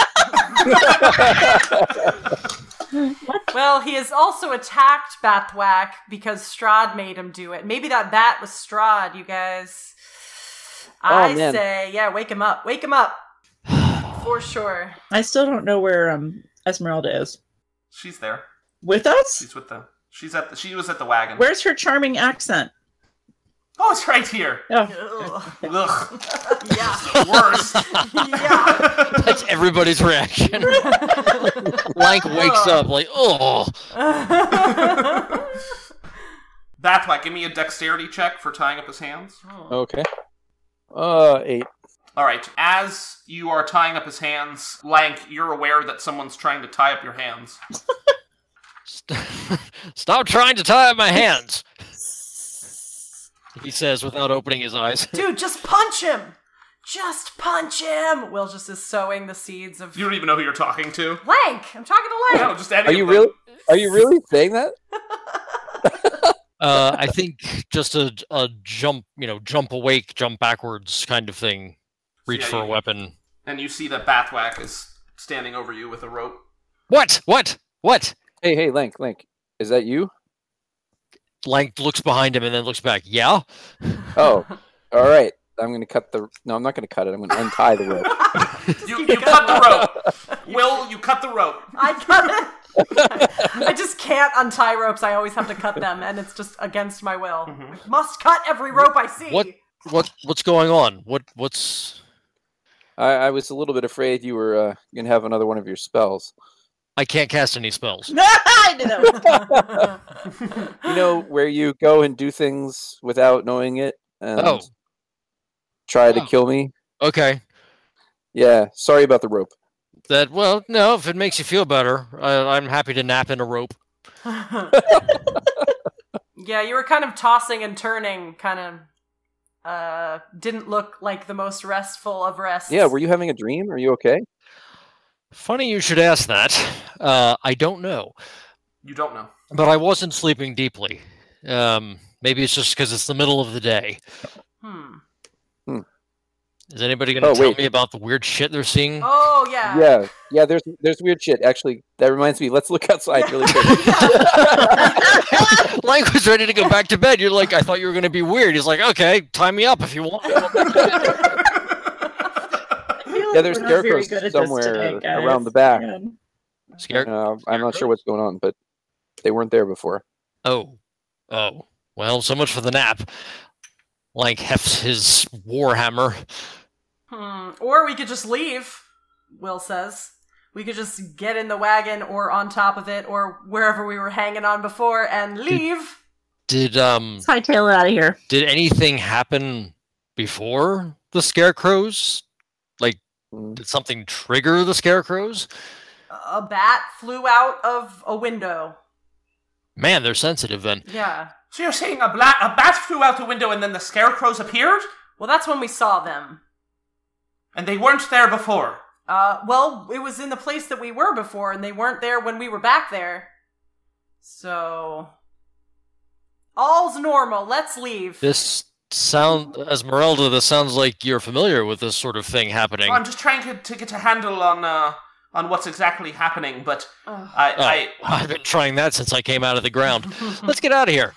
Well, he has also attacked Bathwack because Strahd made him do it. Maybe that bat was Strahd, you guys. I man. say, yeah, wake him up. Wake him up. For sure. I still don't know where um Esmeralda is. She's there. With us? She's with the. She's at the. She was at the wagon. Where's her charming accent? Oh, it's right here. Oh, Ugh. Ugh. Yeah. The worst. Yeah. That's everybody's reaction. Lank wakes up like, oh. Bathwack, give me a dexterity check for tying up his hands. Okay. Uh, eight. All right. As you are tying up his hands, Lank, you're aware that someone's trying to tie up your hands. Stop trying to tie up my hands, he says without opening his eyes. Dude, just punch him. Just punch him. Will just is sowing the seeds of You don't even know who you're talking to. Lank. I'm talking to No, Lank. just any Are of you them. really? Are you really saying that? Uh, I think just a, a jump, you know, jump awake, jump backwards kind of thing. Reach Yeah, for a you- weapon. And you see that Bathwack is standing over you with a rope. What? What? What? Hey, hey, Link, Link, is that you? Lank looks behind him and then looks back. Yeah? Oh, all right. I'm gonna cut the. No, I'm not gonna cut it. I'm gonna untie the rope. You, you cut the rope. Will, you cut the rope. I cut it. I just can't untie ropes. I always have to cut them, and it's just against my will. Mhm. I must cut every rope I see. What? What? What's going on? What? What's? I, I was a little bit afraid you were uh, gonna have another one of your spells. I can't cast any spells. I knew that was- You know where you go and do things without knowing it and Oh. try to Oh. kill me. Okay. Yeah, sorry about the rope. That well, no. If it makes you feel better, I, I'm happy to nap in a rope. Yeah, you were kind of tossing and turning, kind of. Uh, didn't look like the most restful of rests. Yeah, were you having a dream? Are you okay? Funny you should ask that. Uh, I don't know, You don't know. but I wasn't sleeping deeply. Um, maybe it's just because it's the middle of the day. Hmm. Is anybody going to Oh, tell wait. me about the weird shit they're seeing? Oh yeah. Yeah, yeah. There's there's weird shit. Actually, that reminds me. Let's look outside really quick. Lank was ready to go back to bed. You're like, I thought you were going to be weird. He's like, okay, tie me up if you want. Yeah, there's We're not very scarecrows good at this somewhere today, guys. around the back. Man. Scared? Uh, I'm not sure what's going on, but they weren't there before. Oh, oh. Well, so much for the nap. Lank hefts his warhammer. Hmm. Or we could just leave. Will says we could just get in the wagon or on top of it or wherever we were hanging on before and leave. Did um Let's hightail it out of here. did anything happen before the scarecrows? Like, Mm. did something trigger the scarecrows? A bat flew out of a window. Man, they're sensitive then. Yeah. So you're saying a, bla- a bat flew out the window and then the scarecrows appeared? Well, that's when we saw them. And they weren't there before. Uh, well, it was in the place that we were before, and they weren't there when we were back there. So, all's normal. Let's leave. This sound, Esmeralda, this sounds like you're familiar with this sort of thing happening. I'm just trying to, to get a handle on uh, on what's exactly happening, but Ugh. I, Oh, I, I've been trying that since I came out of the ground. Let's get out of here.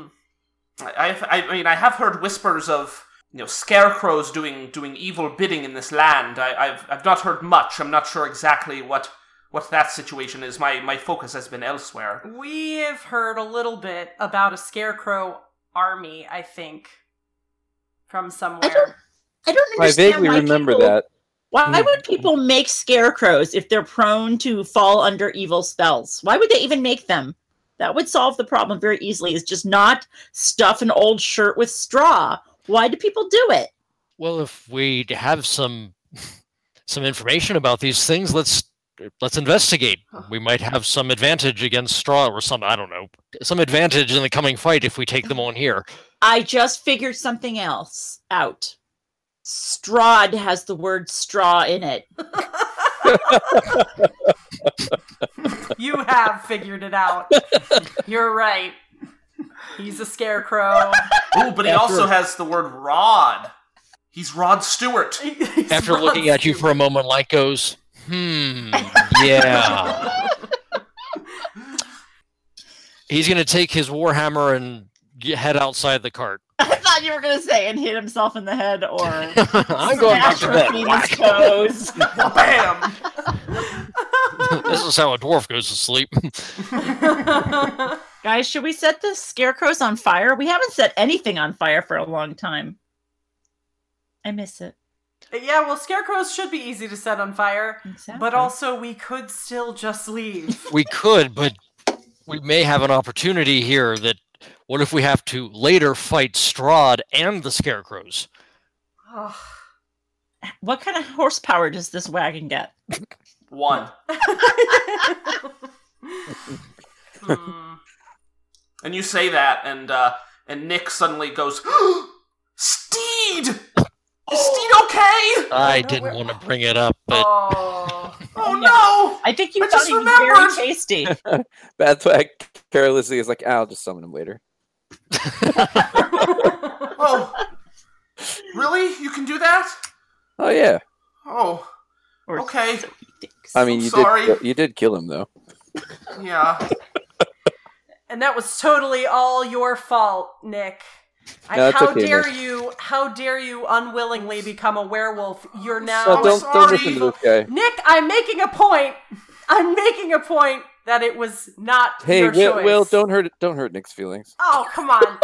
I, I, I mean, I have heard whispers of you know scarecrows doing doing evil bidding in this land. I, I've I've not heard much. I'm not sure exactly what what that situation is. My my focus has been elsewhere. We have heard a little bit about a scarecrow army, I think, from somewhere. I don't I understand vaguely why remember people- that. Why would people make scarecrows if they're prone to fall under evil spells? Why would they even make them? That would solve the problem very easily. Is just not stuff an old shirt with straw. Why do people do it? Well, if we have some some information about these things, let's let's investigate. We might have some advantage against straw or some, I don't know, some advantage in the coming fight if we take them on here. I just figured something else out. Strahd has the word straw in it. have figured it out. You're right. He's a scarecrow. Ooh, but he After- also has the word Rod. He's Rod Stewart. He's After Rod looking at you Stewart. for a moment, Light goes, hmm, yeah. He's going to take his warhammer and get, head outside the cart. I thought you were going to say and hit himself in the head or I'm going back to bed. Rafina's Whack. toes. Bam! This is how a dwarf goes to sleep. Guys, should we set the scarecrows on fire? We haven't set anything on fire for a long time. I miss it. Yeah, well, scarecrows should be easy to set on fire, Exactly. but also we could still just leave. We could, but we may have an opportunity here that what if we have to later fight Strahd and the scarecrows? Ugh. What kind of horsepower does this wagon get? One. Hmm. And you say that, and uh, and Nick suddenly goes, Steed! Is Steed okay? I no, didn't we're- want to bring it up, but Oh. Oh no! I think you I thought just he was remembered. very tasty. Badthwag carelessly is like, I'll just summon him later. Oh. Really? You can do that? Oh yeah. Oh, Or okay. so he thinks. I mean, I'm you sorry. did. You did kill him though. Yeah. And that was totally all your fault, Nick. I, No, it's how okay, dare Nick. you, how dare you unwillingly become a werewolf? You're now... No, don't don't sorry. listen to this guy. Nick, I'm making a point. I'm making a point that it was not Hey, your Will, choice. Will, don't hurt don't hurt Nick's feelings. Oh, come on.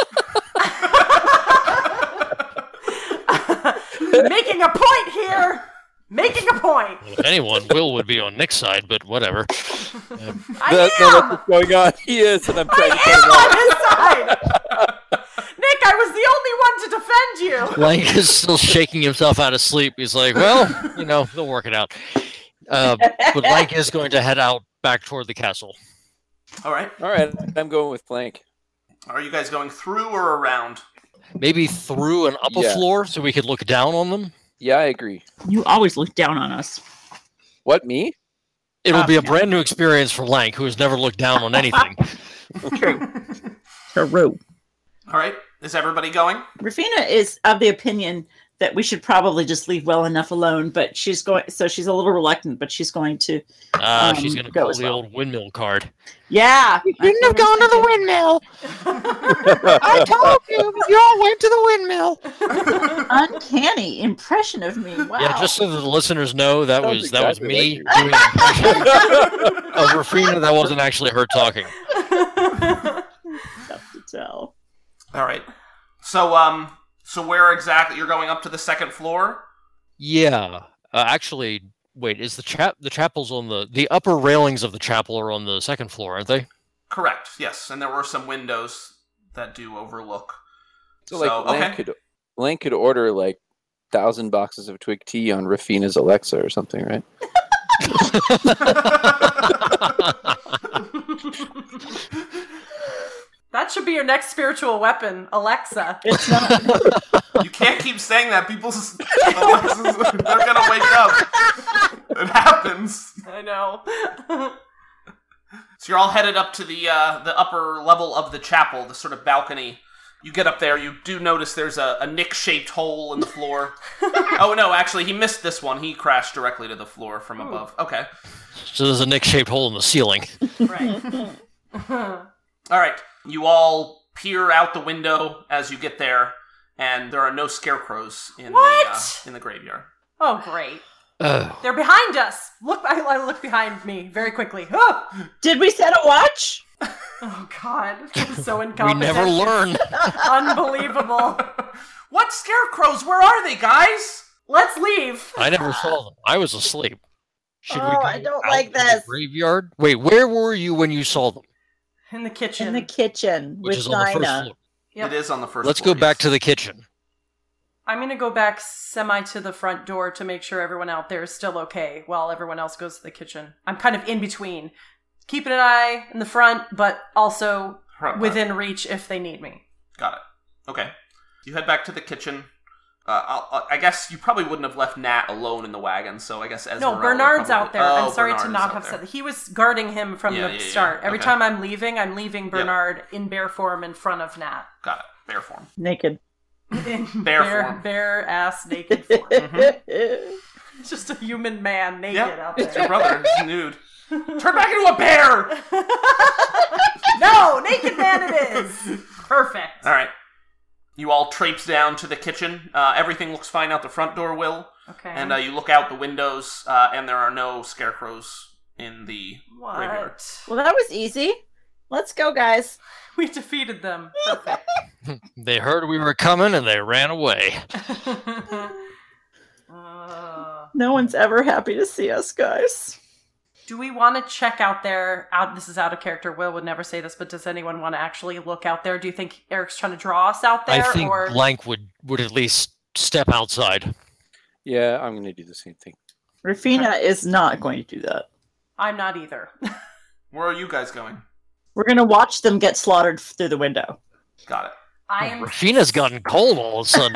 Making a point here. Making a point. well, if anyone, Will would be on Nick's side, but whatever. Um, I That- am. no, that's what's going on. He is, and I'm trying to I cut him am off. on his side. Nick, I was the only one to defend you. Lank is still shaking himself out of sleep. He's like, well, you know, they'll work it out. Uh, but Lank is going to head out back toward the castle. All right. All right, I'm going with Plank. Are you guys going through or around? Maybe through an upper Yeah. floor so we could look down on them. Yeah, I agree. You always look down on us. What, me? It'll Uh, be a yeah. brand new experience for Lank, who has never looked down on anything. True. True. All right. Is everybody going? Rafina is of the opinion that we should probably just leave well enough alone, but she's going. So she's a little reluctant, but she's going to. Uh, Um, she's going to go pull as the well. old windmill card. Yeah. You Shouldn't have gone to the windmill. I told you, you all went to the windmill. Uncanny impression of me. Wow. Yeah, just so that the listeners know, that Sounds was that was exactly me like doing an impression of Rafina. That wasn't actually her talking. Tough to tell. All right. So, um, so where exactly you're going up to the second floor? Yeah, uh, actually, wait. Is the chap the chapel's on the the upper railings of the chapel are on the second floor, aren't they? Correct. Yes, and there were some windows that do overlook. So, like, So, Lank okay. could Lank could order like thousand boxes of Twig tea on Rafina's Alexa or something, right? That should be your next spiritual weapon, Alexa. It's not. You can't keep saying that. People's Alexis, they're gonna wake up. It happens. I know. So you're all headed up to the uh, the upper level of the chapel, the sort of balcony. You get up there. You do notice there's a, a Nick-shaped hole in the floor. Oh no, actually, he missed this one. He crashed directly to the floor from above. Okay. So there's a Nick-shaped hole in the ceiling. Right. All right. You all peer out the window as you get there, and there are no scarecrows in What? the uh, in the graveyard. Oh, great. Ugh. They're behind us. Look, I, I look behind me very quickly. Oh, Did we set a watch? oh God. I'm so We incompetent. never learn. Unbelievable. What scarecrows? Where are they, guys? Let's leave. I never saw them. I was asleep. Should we Oh, go I don't out like of the this. graveyard? Wait, where were you when you saw them? In the kitchen. In the kitchen Which with is on the first Nina. floor. Yep. It is on the first Let's floor, go back yes. to the kitchen. I'm going to go back semi to the front door to make sure everyone out there is still okay while everyone else goes to the kitchen. I'm kind of in between. Keeping an eye in the front, but also Right, within reach if they need me. Got it. Okay. You head back to the kitchen. Uh, I'll, I guess you probably wouldn't have left Nat alone in the wagon, so I guess Esmeralda No, Bernard's probably... out there. Oh, I'm sorry Bernard to is not out have there. said that. He was guarding him from Yeah, the yeah, yeah. start. Every Okay. time I'm leaving, I'm leaving Bernard in bear form in front of Nat. Got it. Bear form. Naked. In Bear bare, form. bare ass naked form. It's just a human man naked Yeah, out it's your there. brother. He's nude. Turn back into a bear! No, naked man it is. Perfect. All right. You all traipse down to the kitchen. Uh, everything looks fine out the front door, Will. Okay. And uh, you look out the windows, uh, and there are no scarecrows in the graveyard. What? Well, that was easy. Let's go, guys. We defeated them. Perfect. They heard we were coming and they ran away. uh, No one's ever happy to see us, guys. do we want to check out there? Out. This is out of character. Will would never say this, but does anyone want to actually look out there? Do you think Eric's trying to draw us out there? I think or... Blank would, would at least step outside. Yeah, I'm going to do the same thing. Rafina is not going to do that. I'm not either. Where are you guys going? We're going to watch them get slaughtered through the window. Got it. I am. Rafina's gotten cold all of a sudden.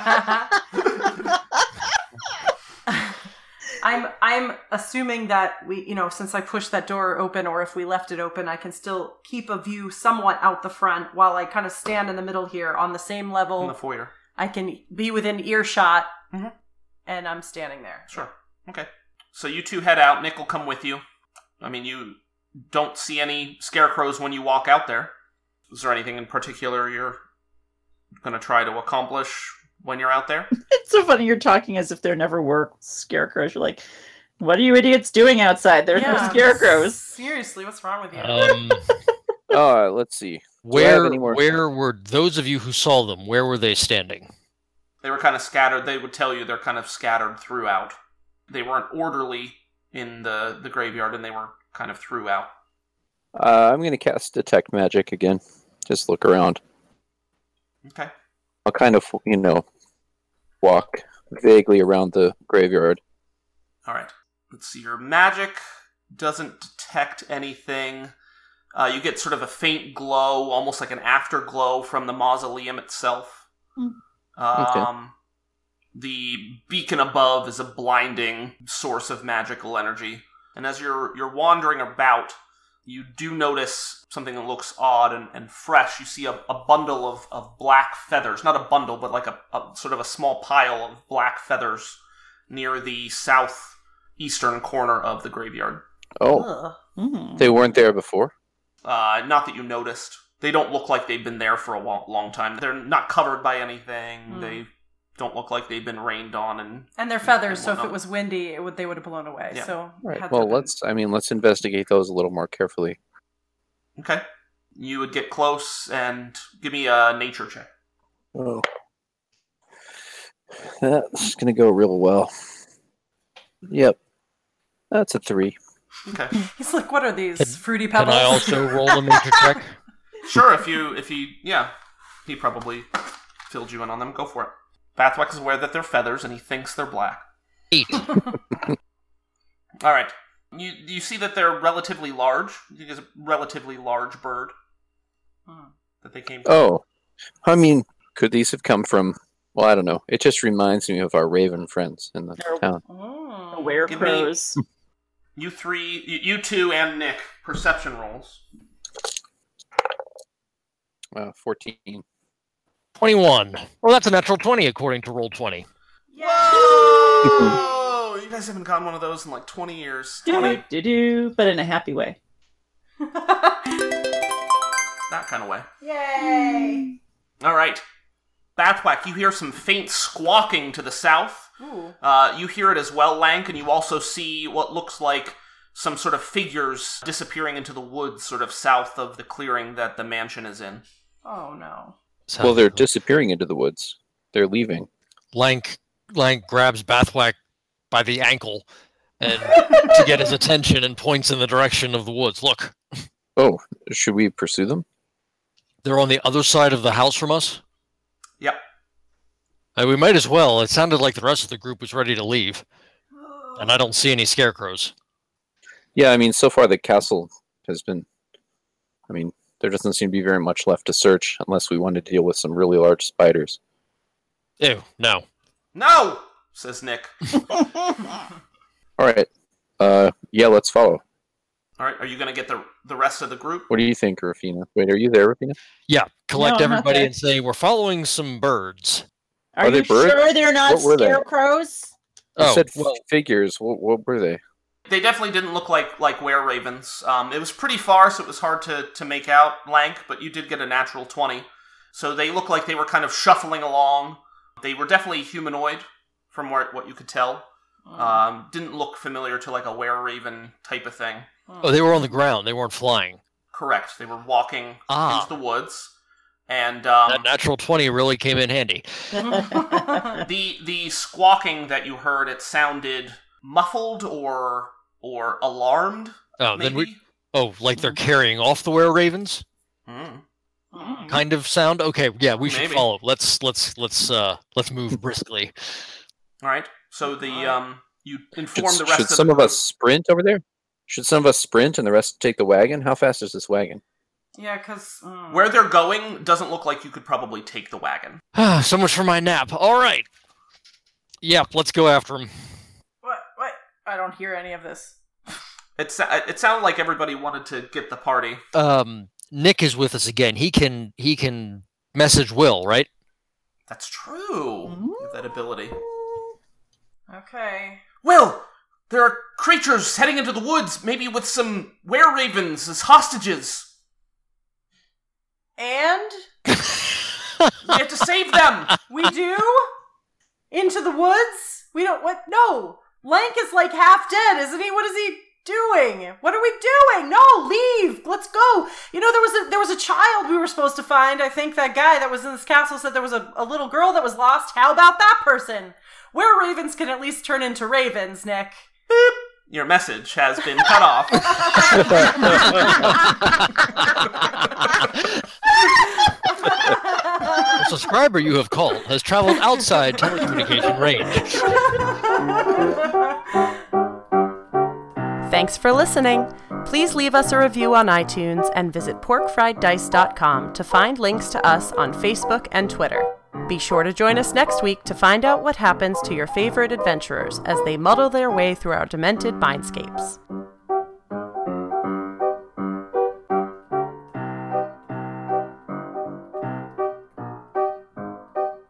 I'm I'm assuming that we, you know, since I pushed that door open, or if we left it open, I can still keep a view somewhat out the front while I kind of stand in the middle here on the same level. In the foyer. I can be within earshot, Mhm. and I'm standing there. Sure. Okay. So you two head out. Nick will come with you. I mean, you don't see any scarecrows when you walk out there. Is there anything in particular you're going to try to accomplish when you're out there? It's so funny you're talking as if there never were scarecrows. You're like, what are you idiots doing outside? There's no Yeah, scarecrows. Seriously, what's wrong with you? Um, Uh, let's see. Do I have where any more- where were those of you who saw them? Where were they standing? They were kind of scattered. They would tell you they're kind of scattered throughout. They weren't orderly in the, the graveyard, and they were kind of throughout. Uh, I'm going to cast Detect Magic again. Just look around. Okay. I'll kind of, you know, walk vaguely around the graveyard. All right. Let's see. Your magic doesn't detect anything. Uh, you get sort of a faint glow, almost like an afterglow from the mausoleum itself. Hmm. Um, The beacon above is a blinding source of magical energy. And as you're you're wandering about, you do notice something that looks odd and, and fresh. You see a, a bundle of, of black feathers. Not a bundle, but like a, a sort of a small pile of black feathers near the southeastern corner of the graveyard. Oh, Ugh. Mm. they weren't there before? Uh, not that you noticed. They don't look like they've been there for a long, long time. They're not covered by anything. Hmm. They don't look like they've been rained on. And And they're feathers, so if it whatnot. was windy, it would they would have blown away. Yeah. So it Right. had to Well, have been- let's, I mean, let's investigate those a little more carefully. Okay. You would get close and give me a nature check. Oh. That's going to go real well. Yep. That's a three. Okay. He's like, what are these Can- fruity Can pebbles? I also roll a nature check? Sure, if you, if he, yeah, he probably filled you in on them. Go for it. Bathwack is aware that they're feathers, and he thinks they're black. Eight. All right. You you see that they're relatively large. You think it's a relatively large bird Hmm. that they came from. Oh. I mean, could these have come from, well, I don't know. It just reminds me of our raven friends in the They're- town. Oh. Aware Give me- crows. You three, you, you two, and Nick, perception rolls. Uh, fourteen. twenty-one. Well, that's a natural twenty according to roll twenty. Whoa! You guys haven't gotten one of those in like twenty years. twenty, Do do do, but in a happy way. that kind of way. Yay! All right. Bathwack, you hear some faint squawking to the south. Ooh. Uh, you hear it as well, Lank, and you also see what looks like some sort of figures disappearing into the woods sort of south of the clearing that the mansion is in. Oh no. Well, they're disappearing into the woods. They're leaving. Lank Lank grabs Bathwack by the ankle and to get his attention and points in the direction of the woods. Look, Oh, should we pursue them? they're on the other side of the house from us. Yep. Uh, we might as well. It sounded like the rest of the group was ready to leave, and I don't see any scarecrows. Yeah, I mean, so far the castle has been... I mean, there doesn't seem to be very much left to search unless we want to deal with some really large spiders. Ew, no. No, says Nick. All right. Uh, yeah, let's follow. All right, are you going to get the the rest of the group? What do you think, Rafina? Wait, are you there, Rafina? Yeah, collect No, I'm not everybody there. and say, we're following some birds. Are, Are they you birds? sure they're not What were they? scarecrows? You Oh, said well, figures. What, what were they? They definitely didn't look like like were ravens. Um, it was pretty far, so it was hard to, to make out, Lank, but you did get a natural twenty. So they looked like they were kind of shuffling along. They were definitely humanoid, from what, what you could tell. Um, didn't look familiar to like a were-raven type of thing. oh, they were on the ground. They weren't flying. Correct. They were walking Ah. into the woods. And um, That natural twenty really came in handy. the the squawking that you heard, it sounded muffled or or alarmed, Oh, maybe? then we. Oh, like they're carrying off the were-ravens? Mm. Kind of sound. Okay, yeah, we should Maybe. follow. Let's let's let's uh let's move briskly. All right. So the um, you Should, inform the rest should of some the of group. us sprint over there? Should some of us sprint and the rest take the wagon? How fast is this wagon? Yeah, because Where they're going doesn't look like you could probably take the wagon. So much for my nap. All right. Yep, let's go after him. what? What? I don't hear any of this. It sa- it sounded like everybody wanted to get the party. Um, Nick is with us again. He can he can message Will, right? That's true. You have that ability. Okay. Will, there are creatures heading into the woods, maybe with some were-ravens as hostages. And We have to save them. we do into the woods. We don't. What? No. Lank is like half dead, isn't he? What is he doing? What are we doing? No, leave. Let's go. You know, there was a there was a child we were supposed to find. I think that guy that was in this castle said there was a, a little girl that was lost. How about that person? Where ravens can at least turn into ravens, Nick. Beep. Your message has been cut off. The subscriber you have called has traveled outside telecommunication range. Thanks for listening. Please leave us a review on iTunes and visit pork fried dice dot com to find links to us on Facebook and Twitter. Be sure to join us next week to find out what happens to your favorite adventurers as they muddle their way through our demented mindscapes.